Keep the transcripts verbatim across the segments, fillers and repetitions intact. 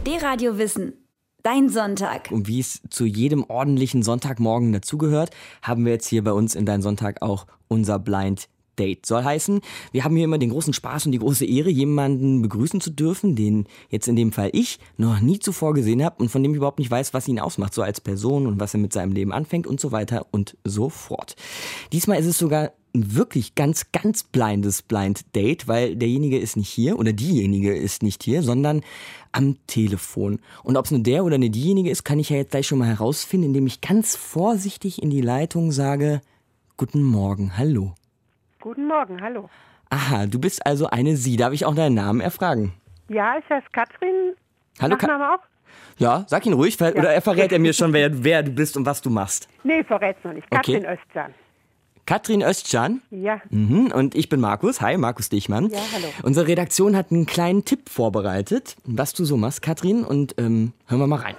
D-Radio Wissen. Dein Sonntag. Und wie es zu jedem ordentlichen Sonntagmorgen dazugehört, haben wir jetzt hier bei uns in Dein Sonntag auch unser Blind Date. Soll heißen, wir haben hier immer den großen Spaß und die große Ehre, jemanden begrüßen zu dürfen, den jetzt in dem Fall ich noch nie zuvor gesehen habe und von dem ich überhaupt nicht weiß, was ihn ausmacht, so als Person und was er mit seinem Leben anfängt und so weiter und so fort. Diesmal ist es sogar ein wirklich ganz, ganz blindes Blind Date, weil derjenige ist nicht hier oder diejenige ist nicht hier, sondern am Telefon. Und ob es nur der oder eine diejenige ist, kann ich ja jetzt gleich schon mal herausfinden, indem ich ganz vorsichtig in die Leitung sage, guten Morgen, hallo. Guten Morgen, hallo. Aha, du bist also eine Sie. Darf ich auch deinen Namen erfragen? Ja, ich heiße Katrin. Hallo, Nachname auch? Ja, sag ihn ruhig, weil, Ja. oder er verrät er mir schon, wer, wer du bist und was du machst. Nee, verrät's noch nicht. Okay. Katrin Özcan. Katrin Özcan. Ja. Mhm, und ich bin Markus. Hi, Markus Dichmann. Ja, hallo. Unsere Redaktion hat einen kleinen Tipp vorbereitet, was du so machst, Katrin. Und ähm, hören wir mal rein.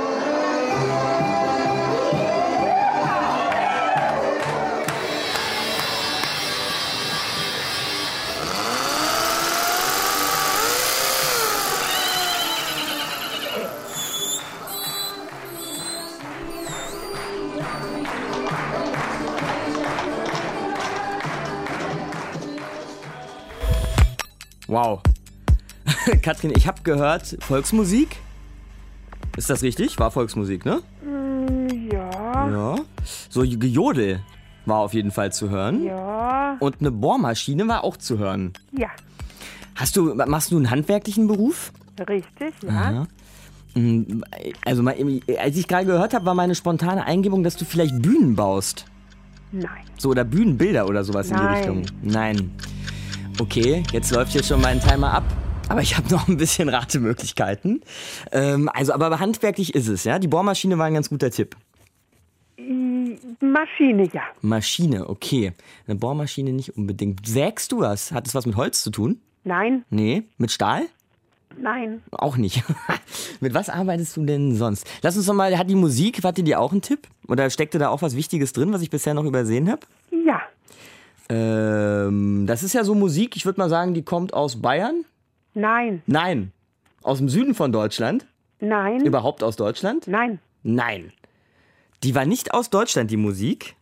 Wow. Katrin, ich habe gehört, Volksmusik. Ist das richtig? War Volksmusik, ne? Mm, ja. Ja. So Gejodel war auf jeden Fall zu hören. Ja. Und eine Bohrmaschine war auch zu hören. Ja. Hast du, machst du einen handwerklichen Beruf? Richtig, ja. Aha. Mm, Also mal- als ich gerade gehört habe, war meine spontane Eingebung, dass du vielleicht Bühnen baust. Nein. So, oder Bühnenbilder oder sowas in die Nein. Richtung. Nein. Okay, jetzt läuft hier schon mein Timer ab. Aber ich habe noch ein bisschen Ratemöglichkeiten. Ähm, also, aber handwerklich ist es, ja? Die Bohrmaschine war ein ganz guter Tipp. I- Maschine, ja. Maschine, okay. Eine Bohrmaschine nicht unbedingt. Sägst du was? Hat es was mit Holz zu tun? Nein. Nee. Mit Stahl? Nein. Auch nicht. Mit was arbeitest du denn sonst? Lass uns doch mal, hat die Musik, hat die dir auch einen Tipp? Oder steckte da auch was Wichtiges drin, was ich bisher noch übersehen habe? Ja. Ähm, das ist ja so Musik, ich würde mal sagen, die kommt aus Bayern? Nein. Nein. Aus dem Süden von Deutschland? Nein. Überhaupt aus Deutschland? Nein. Nein. Die war nicht aus Deutschland, die Musik?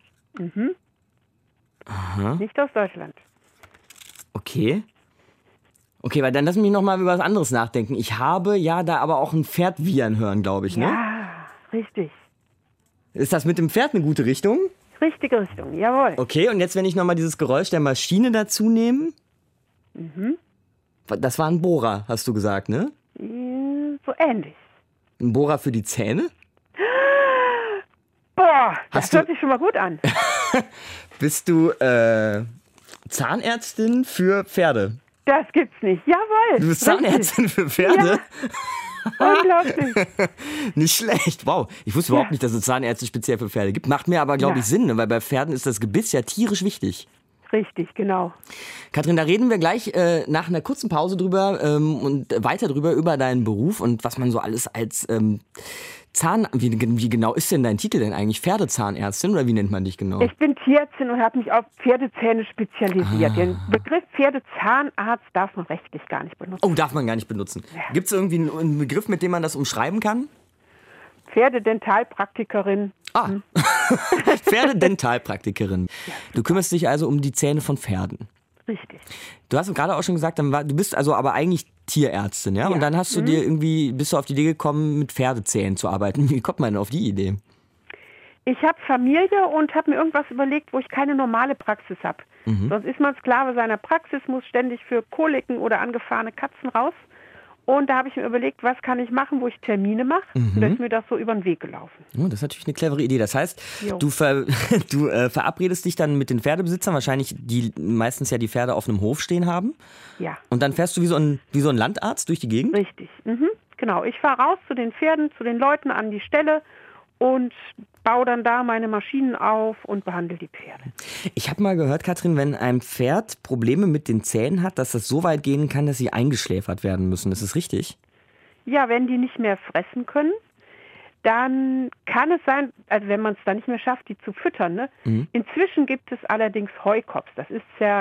Nicht aus Deutschland. Okay. Okay, weil dann lass mich noch mal über was anderes nachdenken. Ich habe ja da aber auch ein Pferd wiehern hören, glaube ich, ne? Ja. Richtig. Ist das mit dem Pferd eine gute Richtung? Richtige Richtung, jawohl. Okay, und jetzt, wenn ich noch mal dieses Geräusch der Maschine dazu nehme? Das war ein Bohrer, hast du gesagt, ne? Mm, So ähnlich. Ein Bohrer für die Zähne? Boah, das Hast du- hört sich schon mal gut an. Bist du äh, Zahnärztin für Pferde? Das gibt's nicht. Jawohl. Du bist Richtig. Zahnärztin für Pferde? Unglaublich. Nicht schlecht, wow. Ich wusste überhaupt Ja. nicht, dass es Zahnärzte speziell für Pferde gibt. Macht mir aber, glaube Ja. ich, Sinn, ne? Weil bei Pferden ist das Gebiss ja tierisch wichtig. Richtig, genau. Katrin, da reden wir gleich äh, nach einer kurzen Pause drüber ähm, und weiter drüber, über deinen Beruf und was man so alles als ähm, Zahn... Wie, wie genau ist denn dein Titel denn eigentlich? Pferdezahnärztin oder wie nennt man dich genau? Ich bin Tierärztin und habe mich auf Pferdezähne spezialisiert. Ah. Den Begriff Pferdezahnarzt darf man rechtlich gar nicht benutzen. Oh, darf man gar nicht benutzen. Ja. Gibt es irgendwie einen, einen Begriff, mit dem man das umschreiben kann? Pferdedentalpraktikerin. Ah, Pferdedentalpraktikerin. Du kümmerst dich also um die Zähne von Pferden. Richtig. Du hast gerade auch schon gesagt, dann war, du bist also aber eigentlich Tierärztin, ja? Ja. Und dann hast du dir irgendwie, bist du auf die Idee gekommen, mit Pferdezähnen zu arbeiten. Wie kommt man denn auf die Idee? Ich habe Familie und habe mir irgendwas überlegt, wo ich keine normale Praxis habe. Mhm. Sonst ist man Sklave seiner Praxis, muss ständig für Koliken oder angefahrene Katzen raus. Und da habe ich mir überlegt, was kann ich machen, wo ich Termine mache. Mhm. Und da ist mir das so über den Weg gelaufen. Oh, das ist natürlich eine clevere Idee. Das heißt, Jo. du, ver, du äh, verabredest dich dann mit den Pferdebesitzern, wahrscheinlich die meistens ja die Pferde auf einem Hof stehen haben. Ja, Und dann fährst du wie so ein, wie so ein Landarzt durch die Gegend? richtig. Mhm. Genau, ich fahre raus zu den Pferden, zu den Leuten an die Stelle und baue dann da meine Maschinen auf und behandle die Pferde. Ich habe mal gehört, Katrin, wenn ein Pferd Probleme mit den Zähnen hat, dass das so weit gehen kann, dass sie eingeschläfert werden müssen. Ist das richtig? Ja, wenn die nicht mehr fressen können, dann kann es sein, also wenn man es dann nicht mehr schafft, die zu füttern. Ne? Mhm. Inzwischen gibt es allerdings Heukops. Das ist ja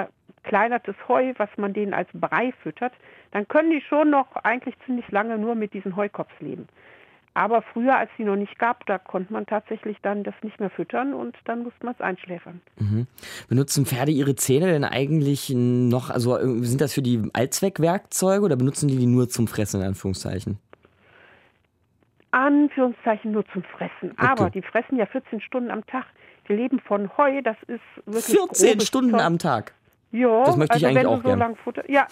verkleinertes Heu, was man denen als Brei füttert, dann können die schon noch eigentlich ziemlich lange nur mit diesen Heukops leben. Aber früher, als es die noch nicht gab, da konnte man tatsächlich dann das nicht mehr füttern und dann musste man es einschläfern. Mhm. Benutzen Pferde ihre Zähne denn eigentlich noch, also sind das für die Allzweckwerkzeuge oder benutzen die die nur zum Fressen, in Anführungszeichen? Anführungszeichen nur zum Fressen. Okay. Aber die fressen ja vierzehn Stunden am Tag. Die leben von Heu, das ist wirklich vierzehn grobes Stunden Zeug. am Tag? Ja, Das möchte ich also eigentlich wenn auch du so gern. lang Futter, ja.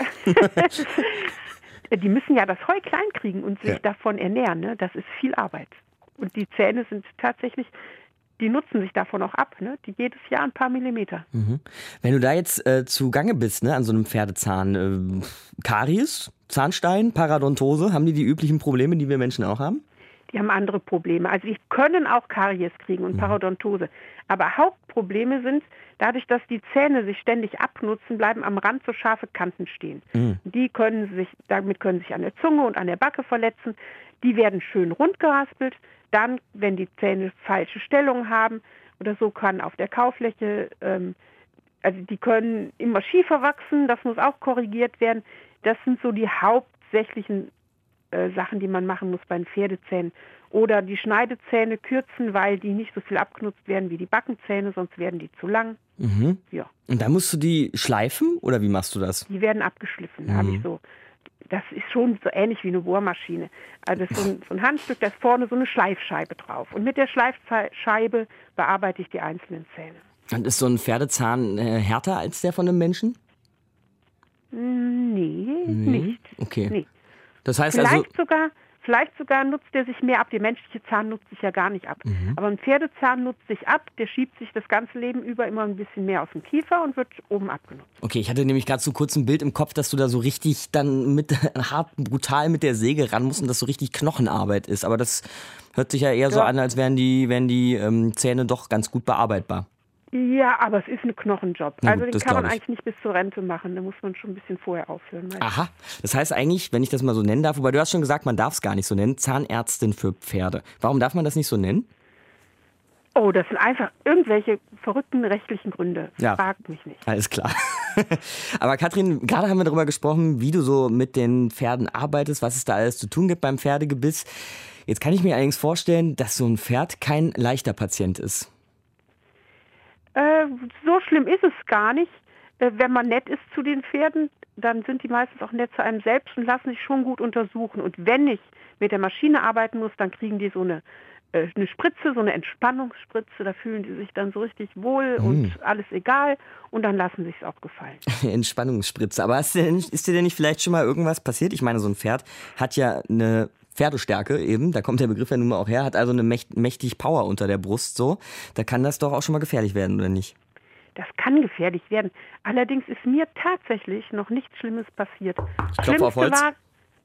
Die müssen ja das Heu klein kriegen und sich Ja. davon ernähren. Ne? Das ist viel Arbeit. Und die Zähne sind tatsächlich, die nutzen sich davon auch ab. Ne? Die jedes Jahr ein paar Millimeter. Mhm. Wenn du da jetzt äh, zugange bist, ne, an so einem Pferdezahn, äh, Karies, Zahnstein, Paradontose, haben die die üblichen Probleme, die wir Menschen auch haben? Die haben andere Probleme. Also die können auch Karies kriegen und Parodontose. Aber Hauptprobleme sind, dadurch, dass die Zähne sich ständig abnutzen, bleiben am Rand so scharfe Kanten stehen. Mhm. Die können sich, damit können sich an der Zunge und an der Backe verletzen. Die werden schön rund geraspelt. Dann, wenn die Zähne falsche Stellung haben oder so, kann auf der Kaufläche, ähm, also die können immer schiefer wachsen. Das muss auch korrigiert werden. Das sind so die hauptsächlichen Äh, Sachen, die man machen muss bei den Pferdezähnen. Oder die Schneidezähne kürzen, weil die nicht so viel abgenutzt werden wie die Backenzähne, sonst werden die zu lang. Mhm. Ja, Und dann musst du die schleifen oder wie machst du das? die werden abgeschliffen. Da habe ich so, das ist schon so ähnlich wie eine Bohrmaschine. Also das ist so ein, so ein Handstück, da ist vorne so eine Schleifscheibe drauf. Und mit der Schleifscheibe bearbeite ich die einzelnen Zähne. Und ist so ein Pferdezahn äh, härter als der von einem Menschen? Hm, Nee, nicht. Okay. Nee. Das heißt Vielleicht also, sogar, vielleicht sogar nutzt er sich mehr ab. Der menschliche Zahn nutzt sich ja gar nicht ab. Aber ein Pferdezahn nutzt sich ab, der schiebt sich das ganze Leben über immer ein bisschen mehr aus dem Kiefer und wird oben abgenutzt. okay, ich hatte nämlich gerade so kurz ein Bild im Kopf, dass du da so richtig dann mit hart, brutal mit der Säge ran musst und das so richtig Knochenarbeit ist. Aber das hört sich ja eher so Ja. an, als wären die, wären die ähm, Zähne doch ganz gut bearbeitbar. Ja, aber es ist ein Knochenjob. Na Also gut, den das kann man glaub ich. eigentlich nicht bis zur Rente machen. Da muss man schon ein bisschen vorher aufhören. meistens. Aha, das heißt eigentlich, wenn ich das mal so nennen darf, wobei du hast schon gesagt, man darf es gar nicht so nennen, Zahnärztin für Pferde. Warum darf man das nicht so nennen? Oh, das sind einfach irgendwelche verrückten rechtlichen Gründe. Ja. Fragt mich nicht. Alles klar. Aber Katrin, gerade haben wir darüber gesprochen, wie du so mit den Pferden arbeitest, was es da alles zu tun gibt beim Pferdegebiss. Jetzt kann ich mir allerdings vorstellen, dass so ein Pferd kein leichter Patient ist. Äh, so schlimm ist es gar nicht. Äh, wenn man nett ist zu den Pferden, dann sind die meistens auch nett zu einem selbst und lassen sich schon gut untersuchen. Und wenn ich mit der Maschine arbeiten muss, dann kriegen die so eine, äh, eine Spritze, so eine Entspannungsspritze. Da fühlen die sich dann so richtig wohl und alles egal. Und dann lassen sie es auch gefallen. Entspannungsspritze. Aber ist dir, denn, ist dir denn nicht vielleicht schon mal irgendwas passiert? Ich meine, so ein Pferd hat ja eine Pferdestärke eben, da kommt der Begriff ja nun mal auch her, hat also eine mächt, mächtig Power unter der Brust so. Da kann das doch auch schon mal gefährlich werden, oder nicht? Das kann gefährlich werden. Allerdings ist mir tatsächlich noch nichts Schlimmes passiert. Ich klopfe auf Holz. War,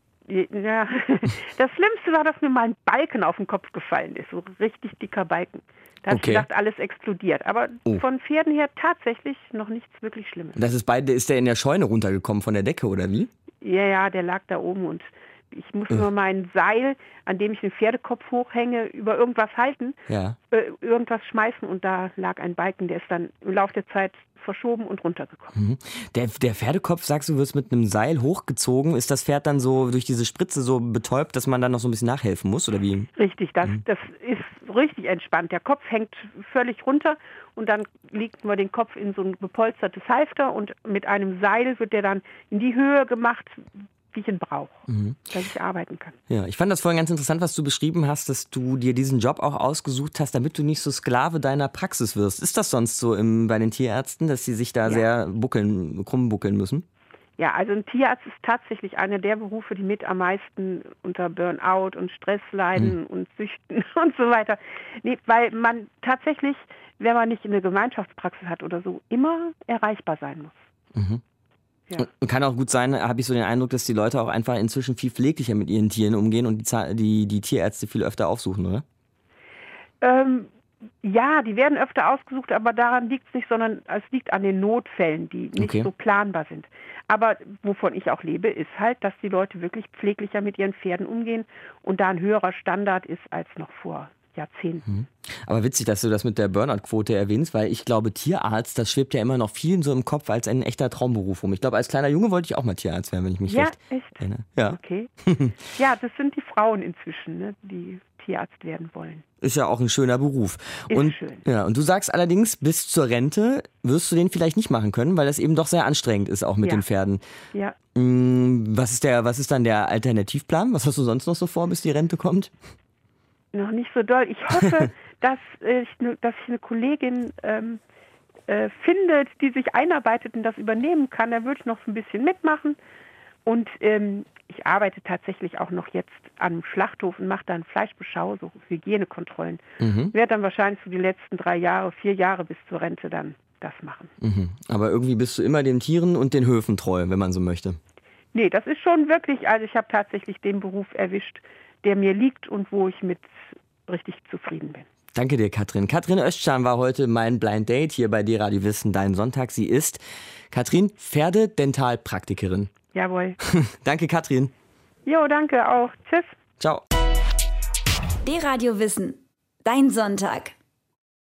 ja, das Schlimmste war, dass mir mal ein Balken auf den Kopf gefallen ist. So ein richtig dicker Balken. Da habe Okay. ich gedacht, alles explodiert. Aber Oh. von Pferden her tatsächlich noch nichts wirklich Schlimmes. Das ist beide, ist der in der Scheune runtergekommen von der Decke, oder wie? Ja, ja, der lag da oben und ich muss nur mein Seil, an dem ich den Pferdekopf hochhänge, über irgendwas halten, Ja. äh, irgendwas schmeißen und da lag ein Balken, der ist dann im Laufe der Zeit verschoben und runtergekommen. Mhm. Der, der Pferdekopf, sagst du, wird mit einem Seil hochgezogen. Ist das Pferd dann so durch diese Spritze so betäubt, dass man dann noch so ein bisschen nachhelfen muss, oder wie? Richtig, das, das ist richtig entspannt. Der Kopf hängt völlig runter und dann legt man den Kopf in so ein bepolstertes Halfter und mit einem Seil wird der dann in die Höhe gemacht, wie ich ihn brauche, dass ich arbeiten kann. Ja, ich fand das vorhin ganz interessant, was du beschrieben hast, dass du dir diesen Job auch ausgesucht hast, damit du nicht so Sklave deiner Praxis wirst. Ist das sonst so im, bei den Tierärzten, dass sie sich da Ja. sehr buckeln, krumm buckeln müssen? Ja, also ein Tierarzt ist tatsächlich einer der Berufe, die mit am meisten unter Burnout und Stress leiden und Süchten und so weiter. Nee, weil man tatsächlich, wenn man nicht eine Gemeinschaftspraxis hat oder so, immer erreichbar sein muss. Ja. Und kann auch gut sein, habe ich so den Eindruck, dass die Leute auch einfach inzwischen viel pfleglicher mit ihren Tieren umgehen und die, Za- die, die Tierärzte viel öfter aufsuchen, oder? Ähm, ja, die werden öfter ausgesucht, aber daran liegt es nicht, sondern es liegt an den Notfällen, die nicht Okay. so planbar sind. Aber wovon ich auch lebe, ist halt, dass die Leute wirklich pfleglicher mit ihren Pferden umgehen und da ein höherer Standard ist als noch vor Jahrzehnten. Aber witzig, dass du das mit der Burnout-Quote erwähnst, weil ich glaube, Tierarzt, das schwebt ja immer noch vielen so im Kopf als ein echter Traumberuf rum. Ich glaube, als kleiner Junge wollte ich auch mal Tierarzt werden, wenn ich mich Ja, recht echt? erinnere. Ja, Okay. Ja, das sind die Frauen inzwischen, ne, die Tierarzt werden wollen. ist ja auch ein schöner Beruf. Ist und, schön. Ja, und du sagst allerdings, bis zur Rente wirst du den vielleicht nicht machen können, weil das eben doch sehr anstrengend ist, auch mit Ja. den Pferden. Ja. Mm, Was ist der, was ist dann der Alternativplan? Was hast du sonst noch so vor, bis die Rente kommt? Noch nicht so doll. Ich hoffe, dass, äh, ich, ne- dass ich eine Kollegin ähm, äh, findet, die sich einarbeitet und das übernehmen kann. Da würde ich noch so ein bisschen mitmachen. Und ähm, ich arbeite tatsächlich auch noch jetzt am Schlachthof und mache dann Fleischbeschau, so Hygienekontrollen. Mhm. Werde dann wahrscheinlich so die letzten drei Jahre, vier Jahre bis zur Rente dann das machen. Mhm. Aber irgendwie bist du immer den Tieren und den Höfen treu, wenn man so möchte. Nee, das ist schon wirklich, also ich habe tatsächlich den Beruf erwischt, der mir liegt und wo ich mit richtig zufrieden bin. Danke dir, Katrin. Katrin Özcan war heute mein Blind Date hier bei D-Radio Wissen, dein Sonntag. Sie ist Katrin, Pferdedentalpraktikerin. Jawohl. Danke, Katrin. Jo, danke auch. Tschüss. Ciao. D-Radio Wissen. Dein Sonntag.